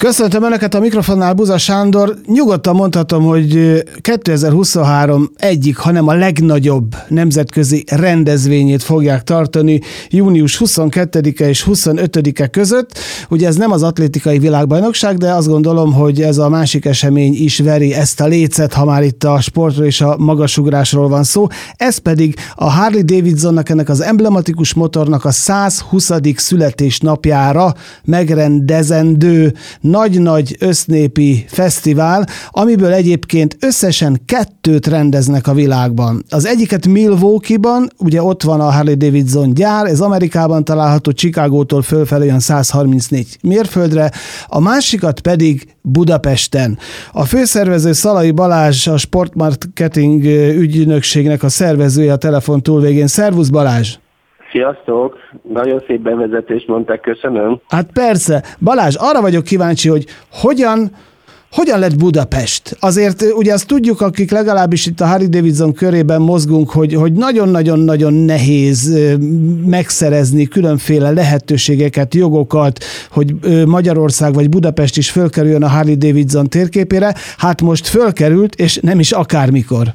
Köszöntöm Önöket, a mikrofonnál Buza Sándor. Nyugodtan mondhatom, hogy 2023 egyik, hanem a legnagyobb nemzetközi rendezvényét fogják tartani június 22-e és 25-e között. Ugye ez nem az atlétikai világbajnokság, de azt gondolom, hogy ez a másik esemény is veri ezt a lécet, ha már itt a sportról és a magasugrásról van szó. Ez pedig a Harley Davidsonnak, ennek az emblematikus motornak a 120. születésnapjára megrendezendő nagy-nagy össznépi fesztivál, amiből egyébként összesen 2 rendeznek a világban. Az egyiket Milwaukee-ban, ugye ott van a Harley Davidson gyár, ez Amerikában található, Chicagótól fölfelé olyan 134 mérföldre, a másikat pedig Budapesten. A főszervező Szalai Balázs, a Sportmarketing ügynökségnek a szervezője a telefon túlvégén. Szervusz Balázs! Sziasztok! Nagyon szép bevezetést mondták, köszönöm. Hát persze. Balázs, arra vagyok kíváncsi, hogy hogyan lett Budapest? Azért ugye azt tudjuk, akik legalábbis itt a Harley Davidson körében mozgunk, hogy nagyon-nagyon-nagyon nehéz megszerezni különféle lehetőségeket, jogokat, hogy Magyarország vagy Budapest is fölkerüljön a Harley Davidson térképére. Hát most fölkerült, és nem is akármikor.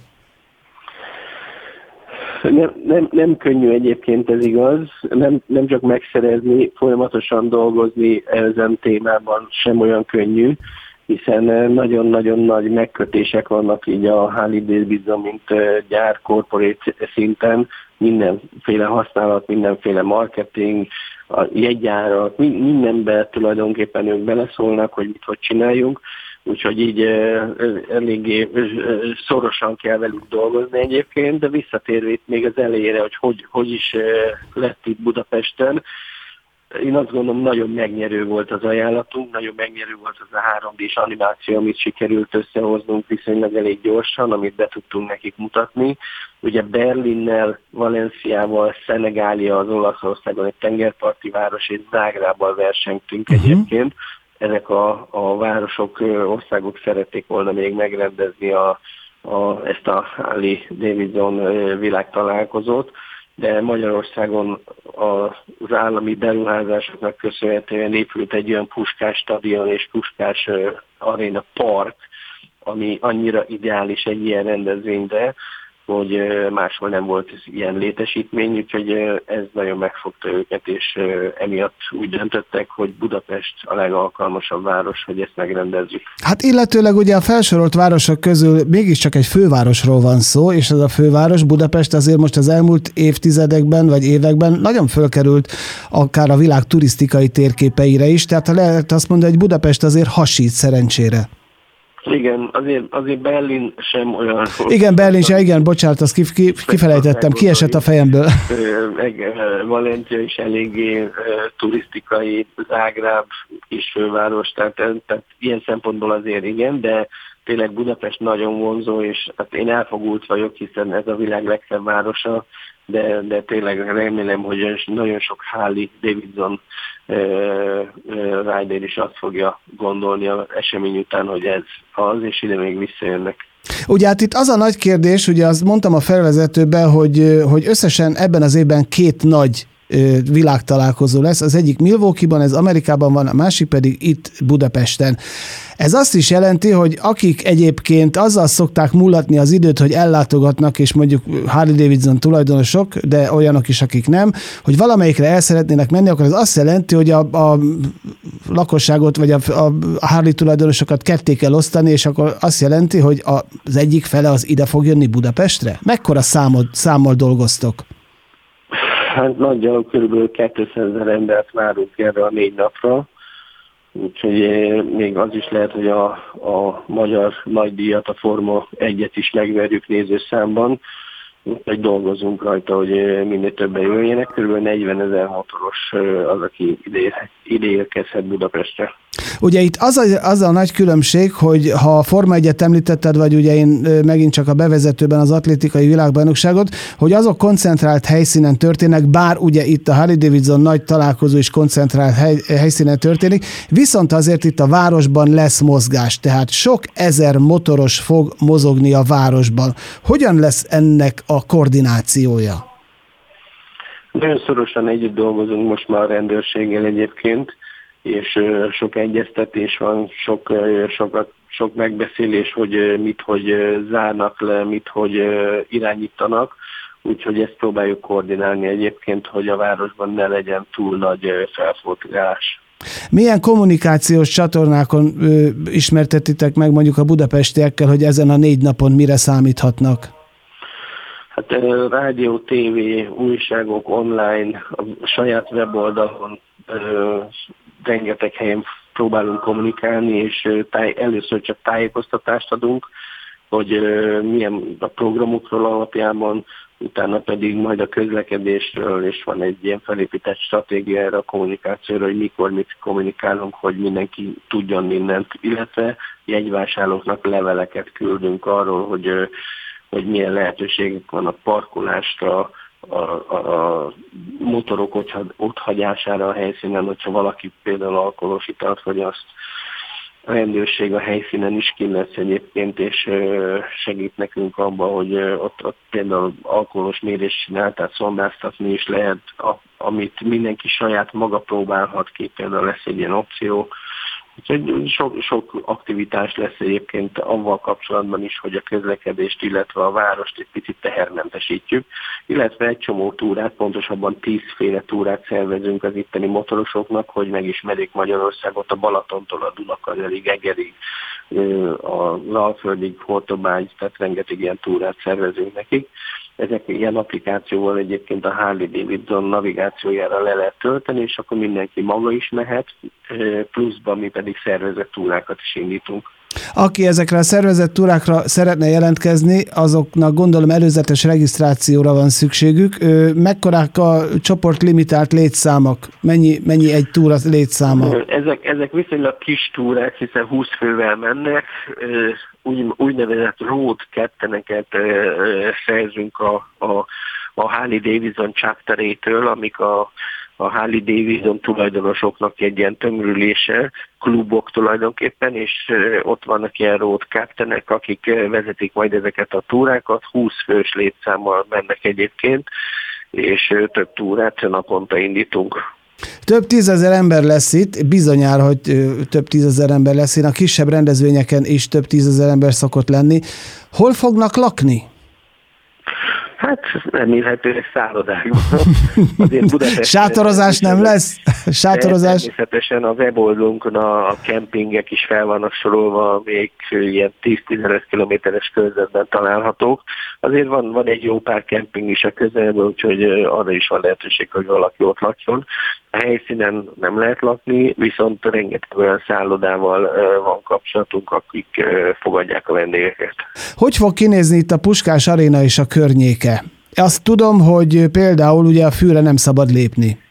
Nem könnyű egyébként, ez igaz. Nem csak megszerezni, folyamatosan dolgozni ezen témában sem olyan könnyű, hiszen nagyon-nagyon nagy megkötések vannak így a Harley Davidson, mint gyár, corporate szinten, mindenféle használat, mindenféle marketing, a jegyárak, mindenben tulajdonképpen ők beleszólnak, hogy hogy csináljunk. Úgyhogy így eléggé szorosan kell velük dolgozni egyébként, de visszatérve itt még az elejére, hogy is lett itt Budapesten. Én azt gondolom, nagyon megnyerő volt az ajánlatunk, nagyon megnyerő volt az a 3D-s animáció, amit sikerült összehoznunk viszonylag elég gyorsan, amit be tudtunk nekik mutatni. Ugye Berlinnel, Valenciával, Szenegália, az Olaszországon egy tengerparti város, és Zágrábbal versengtünk egyébként. Ezek a városok, országok szerették volna még megrendezni ezt a Harley Davidson világtalálkozót, de Magyarországon az állami beruházásoknak köszönhetően épült egy olyan Puskás stadion és Puskás aréna park, ami annyira ideális egy ilyen rendezvényre, hogy máshol nem volt ilyen létesítmény, úgyhogy ez nagyon megfogta őket, és emiatt úgy döntöttek, hogy Budapest a legalkalmasabb város, hogy ezt megrendezzük. Hát illetőleg ugye a felsorolt városok közül mégiscsak egy fővárosról van szó, és ez a főváros, Budapest azért most az elmúlt évtizedekben vagy években nagyon fölkerült akár a világ turisztikai térképeire is, tehát lehet azt mondani, hogy Budapest azért hasít szerencsére. Igen, azért Berlin sem olyan... Igen, Berlin sem, igen, bocsánat, azt kifelejtettem, kiesett a fejemből. Valencia is eléggé turisztikai, Zágráb kis főváros, tehát ilyen szempontból azért igen, de tényleg Budapest nagyon vonzó, és hát én elfogult vagyok, hiszen ez a világ legszebb városa, de tényleg remélem, hogy nagyon sok Harley Davidson rider is azt fogja gondolni az esemény után, hogy ez az, és ide még visszajönnek. Ugye hát itt az a nagy kérdés, ugye azt mondtam a felvezetőben, hogy összesen ebben az évben 2 nagy világtalálkozó lesz. Az egyik Milwaukee-ban, ez Amerikában van, a másik pedig itt Budapesten. Ez azt is jelenti, hogy akik egyébként azzal szokták múlatni az időt, hogy ellátogatnak, és mondjuk Harley Davidson tulajdonosok, de olyanok is, akik nem, hogy valamelyikre el szeretnének menni, akkor ez azt jelenti, hogy a lakosságot, vagy a Harley tulajdonosokat ketté kell osztani, és akkor azt jelenti, hogy az egyik fele az ide fog jönni Budapestre? Mekkora számmal dolgoztok? Hát nagyjából kb. 200 000 embert várunk erre a 4 napra, úgyhogy még az is lehet, hogy a magyar nagydíjat, a Forma 1-et is megverjük nézőszámban, úgyhogy dolgozunk rajta, hogy minél többen jöjjenek. Kb. 40 000 motoros az, aki ide érkezhet Budapestre. Ugye itt az a nagy különbség, hogy ha a Forma 1-et említetted, vagy ugye én megint csak a bevezetőben az atlétikai világbajnokságot, hogy azok koncentrált helyszínen történnek, bár ugye itt a Harley Davidson nagy találkozó is koncentrált helyszínen történik, viszont azért itt a városban lesz mozgás, tehát sok ezer motoros fog mozogni a városban. Hogyan lesz ennek a koordinációja? Nagyon szorosan együtt dolgozunk most már a rendőrséggel egyébként, és sok egyeztetés van, sok megbeszélés, hogy mit, hogy zárnak le, mit, hogy irányítanak, úgyhogy ezt próbáljuk koordinálni egyébként, hogy a városban ne legyen túl nagy felforgás. Milyen kommunikációs csatornákon ismertetitek meg mondjuk a budapestiekkel, hogy ezen a 4 napon mire számíthatnak? Hát rádió, tévé, újságok, online, a saját weboldalon rengeteg helyen próbálunk kommunikálni, és először csak tájékoztatást adunk, hogy milyen a programokról alapjában, utána pedig majd a közlekedésről, és van egy ilyen felépített stratégia erre a kommunikációra, hogy mikor mit kommunikálunk, hogy mindenki tudjon mindent, illetve jegyvásárlóknak leveleket küldünk arról, hogy milyen lehetőségek van a parkolásra, a motorok otthagyására a helyszínen, hogyha valaki például alkoholos italt fogyaszt. A rendőrség a helyszínen is kint lesz egyébként, és segít nekünk abban, hogy ott például alkoholos mérést csinál, tehát szondáztatni is lehet, amit mindenki saját maga próbálhat ki, például lesz egy ilyen opció. Úgyhogy sok aktivitás lesz egyébként avval kapcsolatban is, hogy a közlekedést, illetve a várost egy picit tehermentesítjük, illetve egy csomó túrát, pontosabban 10 féle túrát szervezünk az itteni motorosoknak, hogy megismerjék Magyarországot a Balatontól a Dunakazerig, Egerig, az Alföldig, Hortobágy, tehát rengeteg ilyen túrát szervezünk nekik. Ezek ilyen applikációval egyébként a Harley-Davidson navigációjára le lehet tölteni, és akkor mindenki maga is mehet, pluszban mi pedig szervezett túrákat is indítunk. Aki ezekre a szervezett túrákra szeretne jelentkezni, azoknak gondolom előzetes regisztrációra van szükségük. Mekkorák a csoport limitált létszámok? Mennyi egy túra létszáma? Ezek viszonylag kis túrák, hiszen 20 fővel mennek. Úgynevezett road captaineket szerzünk a Harley-Davidson chapterétől, amik a Harley-Davidson tulajdonosoknak egy ilyen tömörülése, klubok tulajdonképpen, és ott vannak ilyen road captainek, akik vezetik majd ezeket a túrákat, 20 fős létszámmal mennek egyébként, és több túrát naponta indítunk. Több 10 000 ember lesz itt, bizonyára, hogy több 10 000 ember lesz, én a kisebb rendezvényeken is több 10 000 ember szokott lenni. Hol fognak lakni? Hát remélhetőleg szállodákban. Sátorozás nem lesz? Sátorozás? Természetesen a weboldalunkon a kempingek is fel vannak sorolva, még ilyen 10-15 kilométeres körzetben találhatók. Azért van egy jó pár kemping is a közelben, úgyhogy arra is van lehetőség, hogy valaki ott lakjon. A helyszínen nem lehet lakni, viszont rengeteg olyan szállodával van kapcsolatunk, akik fogadják a vendégeket. Hogy fog kinézni itt a Puskás Aréna és a környéke? Azt tudom, hogy például ugye a Fűre nem szabad lépni.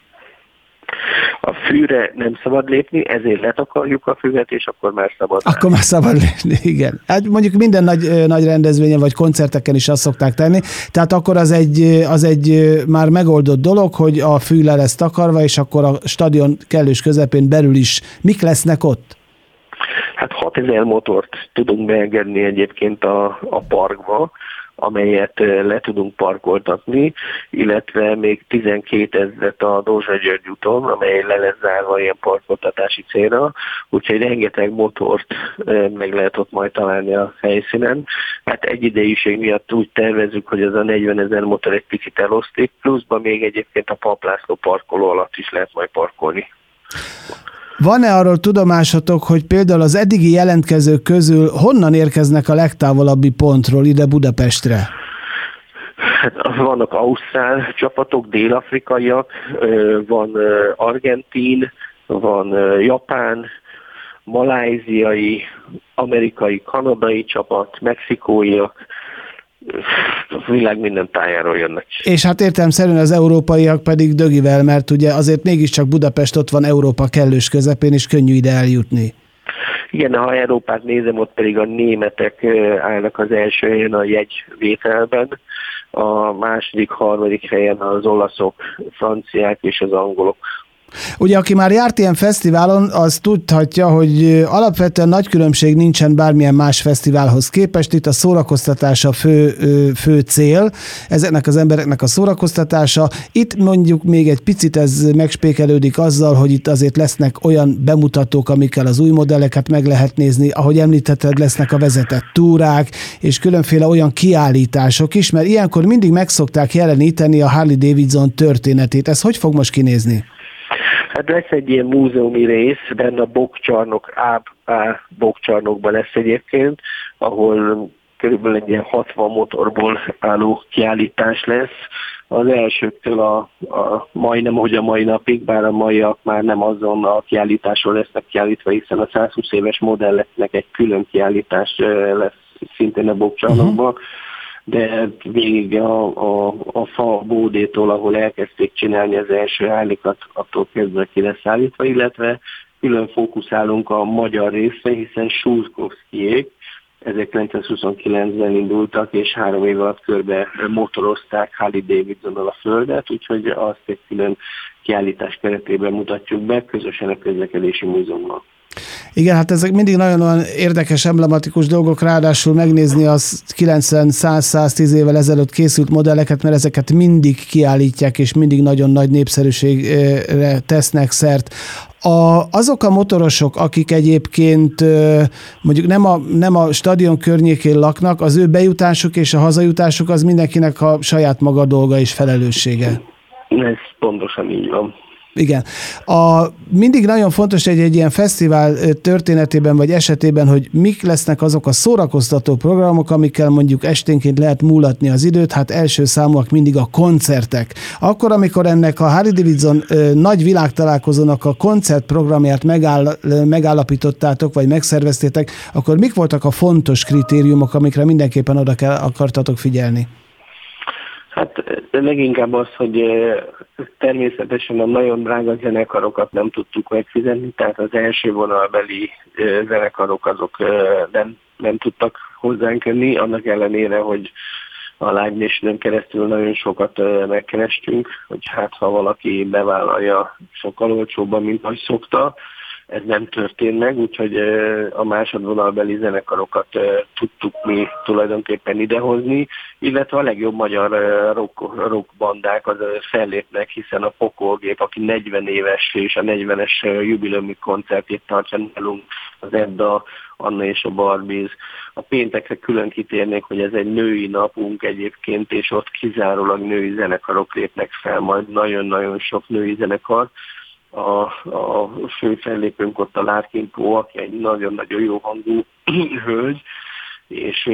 A Fűre nem szabad lépni, ezért letakarjuk a füvet, és akkor már szabad. Akkor már szabad lépni, igen. Hát mondjuk minden nagy rendezvényen vagy koncerteken is azt szokták tenni, tehát akkor az egy már megoldott dolog, hogy a fű le lesz takarva, és akkor a stadion kellős közepén belül is mik lesznek ott? Hát 6000 motort tudunk beengedni egyébként a parkba, amelyet le tudunk parkoltatni, illetve még 12 000 a Dózsa-György úton, amely le lesz zárva ilyen parkoltatási célra, úgyhogy rengeteg motort meg lehet ott majd találni a helyszínen. Hát egyidejűség miatt úgy tervezzük, hogy az a 40 000 motor egy picit elosztik, pluszban még egyébként a Pap László parkoló alatt is lehet majd parkolni. Van-e arról tudomásatok, hogy például az eddigi jelentkezők közül honnan érkeznek a legtávolabbi pontról ide Budapestre? Hát vannak ausztrál csapatok, dél-afrikaiak, van argentin, van japán, maláziai, amerikai, kanadai csapat, mexikóiak, a világ minden tájáról jönnek. És hát értelemszerűen az európaiak pedig dögivel, mert ugye azért mégiscsak Budapest ott van Európa kellős közepén, és könnyű ide eljutni. Igen, ha Európát nézem, ott pedig a németek állnak az első helyen a jegyvételben, a második, harmadik helyen az olaszok, franciák és az angolok. Ugye, aki már járt ilyen fesztiválon, az tudhatja, hogy alapvetően nagy különbség nincsen bármilyen más fesztiválhoz képest. Itt a szórakoztatás a fő cél, ezeknek az embereknek a szórakoztatása. Itt mondjuk még egy picit ez megspékelődik azzal, hogy itt azért lesznek olyan bemutatók, amikkel az új modelleket meg lehet nézni. Ahogy említetted, lesznek a vezetett túrák, és különféle olyan kiállítások is, mert ilyenkor mindig megszokták jeleníteni a Harley Davidson történetét. Ez hogy fog most kinézni? Hát lesz egy ilyen múzeumi rész, benne a bokcsarnok, A bokcsarnokban lesz egyébként, ahol körülbelül egy ilyen 60 motorból álló kiállítás lesz. Az elsőktől a majdnem, hogy a mai napig, bár a maiak már nem azon a kiállításról lesznek kiállítva, hiszen a 120 éves modelleknek egy külön kiállítás lesz szintén a bokcsarnokban. De végig a fa bódétól, ahol elkezdték csinálni az első állikat, attól kezdve ki lesz állítva, illetve külön fókuszálunk a magyar részre, hiszen Schulzkowskiék 1929-ben indultak, és 3 év alatt körbe motorozták Harley Davidsonnal a földet, úgyhogy azt egy külön kiállítás keretében mutatjuk be, közösen a Közlekedési Múzeummal. Igen, hát ezek mindig nagyon érdekes, emblematikus dolgok, ráadásul megnézni az 90-100-110 évvel ezelőtt készült modelleket, mert ezeket mindig kiállítják, és mindig nagyon nagy népszerűségre tesznek szert. Azok a motorosok, akik egyébként mondjuk nem a stadion környékén laknak, az ő bejutásuk és a hazajutásuk az mindenkinek a saját maga dolga és felelőssége. Ez pontosan így van. Igen. Mindig nagyon fontos egy ilyen fesztivál történetében vagy esetében, hogy mik lesznek azok a szórakoztató programok, amikkel mondjuk esténként lehet múlatni az időt, hát első számúak mindig a koncertek. Akkor, amikor ennek a Harley Davidson nagy világtalálkozónak a koncertprogramját megállapítottátok, vagy megszerveztétek, akkor mik voltak a fontos kritériumok, amikre mindenképpen akartatok figyelni? Hát leginkább az, hogy természetesen a nagyon drága zenekarokat nem tudtuk megfizetni, tehát az első vonalbeli zenekarok azok nem tudtak hozzánk jönni, annak ellenére, hogy a Live Nation-en keresztül nagyon sokat megkerestünk, hogy hát ha valaki bevállalja sokkal olcsóbban, mint ahogy szokta. Ez nem történt meg, úgyhogy a másodvonalbeli zenekarokat tudtuk mi tulajdonképpen idehozni, illetve a legjobb magyar rock bandák az fellépnek, hiszen a Pokolgép, aki 40 éves és a 40-es jubileumi koncertjét tartja nálunk, az Edda, Anna és a Barbies. A péntekre külön kitérnék, hogy ez egy női napunk egyébként, és ott kizárólag női zenekarok lépnek fel, majd nagyon-nagyon sok női zenekar. A fő fellépőnk ott a Larkin Poe, aki egy nagyon-nagyon jó hangú hölgy, és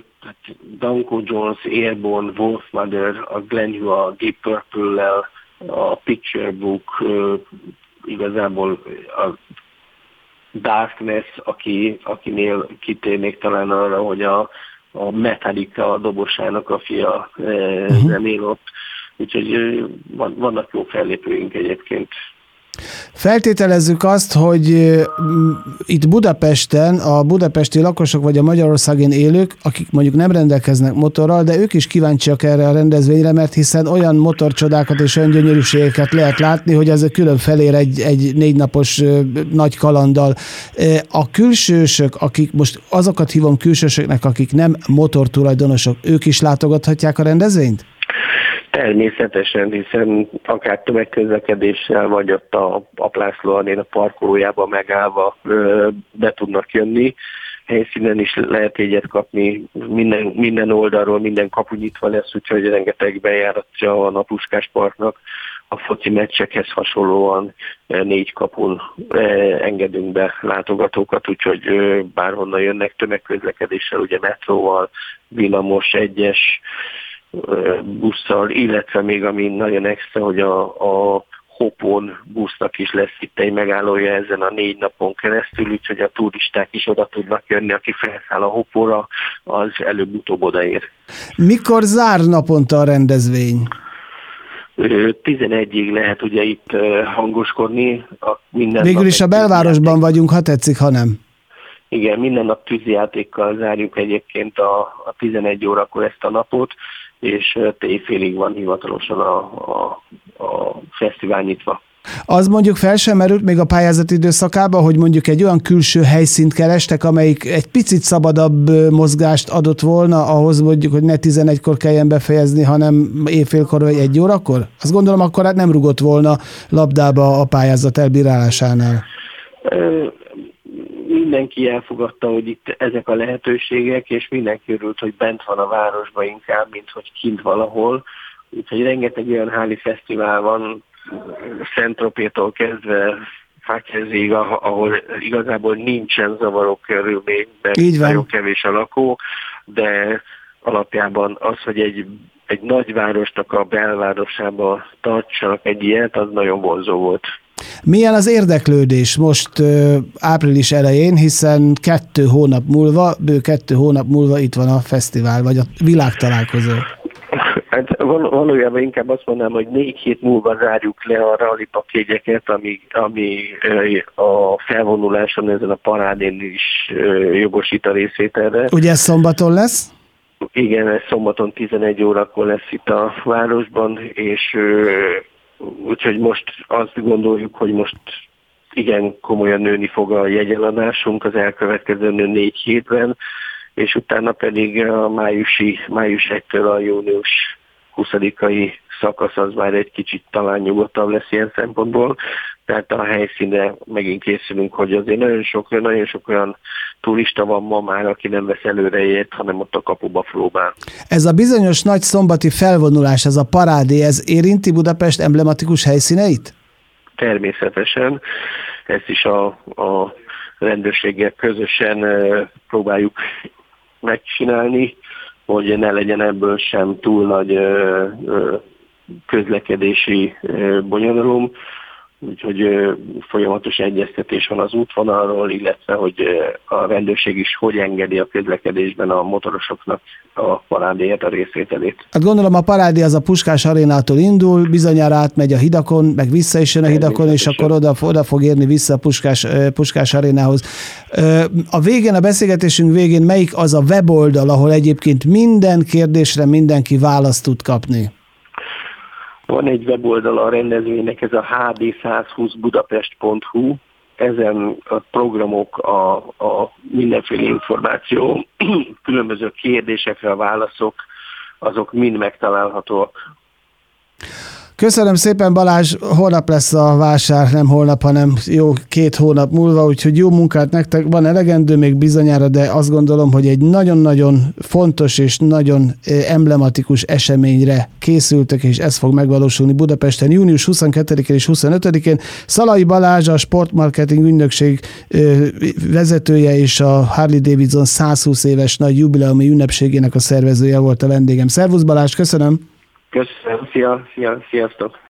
Danko Jones, Airborne, Wolfmother, a Glenn Hugh, a Deep Purple-lel, a Picture Book, igazából a Darkness, akinél kitérnék talán arra, hogy a Metallica dobosának a fia zenél ott, úgyhogy vannak jó fellépőink egyébként. Feltételezzük azt, hogy itt Budapesten a budapesti lakosok vagy a Magyarországon élők, akik mondjuk nem rendelkeznek motorral, de ők is kíváncsiak erre a rendezvényre, mert hiszen olyan motorcsodákat és olyan gyönyörűségeket lehet látni, hogy ez külön felér egy 4 napos nagy kalanddal. A külsősök, akik most azokat hívom külsősöknek, akik nem motortulajdonosok, ők is látogathatják a rendezvényt? Természetesen, hiszen akár tömegközlekedéssel, vagy ott a László Aréna parkolójában megállva be tudnak jönni. Helyszínen is lehet jegyet kapni, minden oldalról, minden kapu nyitva lesz, úgyhogy rengeteg bejáratja van a Puskás Parknak. A foci meccsekhez hasonlóan 4 kapun engedünk be látogatókat, úgyhogy bárhonnan jönnek tömegközlekedéssel, ugye metróval, villamos, egyes, busszal, illetve még ami nagyon extra, hogy a Hopon busznak is lesz itt egy megállója ezen a 4 napon keresztül, úgyhogy a turisták is oda tudnak jönni, aki felszáll a Hopóra, az előbb-utóbb odaér. Mikor zár naponta a rendezvény? 11-ig lehet ugye itt hangoskodni. Végül is a belvárosban vagyunk, ha tetszik, ha nem. Igen, minden nap tűzijátékkal zárjuk egyébként a 11 órakor ezt a napot, és éjfélig van hivatalosan a fesztivál nyitva. Az mondjuk fel sem merült még a pályázati időszakában, hogy mondjuk egy olyan külső helyszínt kerestek, amelyik egy picit szabadabb mozgást adott volna ahhoz mondjuk, hogy ne 11-kor kelljen befejezni, hanem éjfélkor vagy 1 órakor? Azt gondolom, akkor hát nem rugott volna labdába a pályázat elbírálásánál. Mindenki elfogadta, hogy itt ezek a lehetőségek, és mindenki örült, hogy bent van a városban inkább, mint hogy kint valahol. Úgyhogy rengeteg olyan háli fesztivál van, Szent-Tropétól kezdve Fákezig, ahol igazából nincsen zavaró körülmény, mert nagyon kevés a lakó, de alapjában az, hogy egy nagyvárosnak a belvárosába tartsanak egy ilyet, az nagyon vonzó volt. Milyen az érdeklődés most április elején, hiszen 2 hónap múlva, bő 2 hónap múlva itt van a fesztivál, vagy a világtalálkozó? Hát valójában inkább azt mondanám, hogy 4 hét múlva zárjuk le a rallipakjegyeket, ami a felvonuláson ezen a parádén is jogosít a részvételre. Ugye ez szombaton lesz? Igen, ez szombaton 11 órakor lesz itt a városban, és úgyhogy most azt gondoljuk, hogy most igen komolyan nőni fog a jegyeladásunk az elkövetkező 4 hétben, és utána pedig a május 1-től a június 20-ai szakasz az már egy kicsit talán nyugodtabb lesz ilyen szempontból. Tehát a helyszínre megint készülünk, hogy azért nagyon sok olyan turista van ma már, aki nem vesz előrejét, hanem ott a kapuba próbál. Ez a bizonyos nagy szombati felvonulás, ez a parádé, ez érinti Budapest emblematikus helyszíneit? Természetesen. Ezt is a rendőrséggel közösen próbáljuk megcsinálni, hogy ne legyen ebből sem túl nagy közlekedési bonyodalom. Úgyhogy folyamatos egyeztetés van az útvonalról, illetve hogy a rendőrség is hogy engedi a közlekedésben a motorosoknak a parádéját, a részvételét. Hát gondolom a parádé az a Puskás arénától indul, bizonyára átmegy a hidakon, meg vissza is jön a hidakon, és akkor oda fog érni vissza a Puskás arénához. A végén, a beszélgetésünk végén melyik az a weboldal, ahol egyébként minden kérdésre mindenki választ tud kapni? Van egy weboldal a rendezvénynek, ez a hd120budapest.hu, ezen a programok, a mindenféle információ, különböző kérdésekre a válaszok, azok mind megtalálhatóak. Köszönöm szépen, Balázs, holnap lesz a vásár, nem holnap, hanem jó 2 hónap múlva, úgyhogy jó munkát nektek, van elegendő még bizonyára, de azt gondolom, hogy egy nagyon-nagyon fontos és nagyon emblematikus eseményre készültek, és ez fog megvalósulni Budapesten június 22-én és 25-én. Szalai Balázs, a Sportmarketing Ügynökség vezetője és a Harley-Davidson 120 éves nagy jubileumi ünnepségének a szervezője volt a vendégem. Szervusz Balázs, köszönöm! Köszönöm, sziasztok!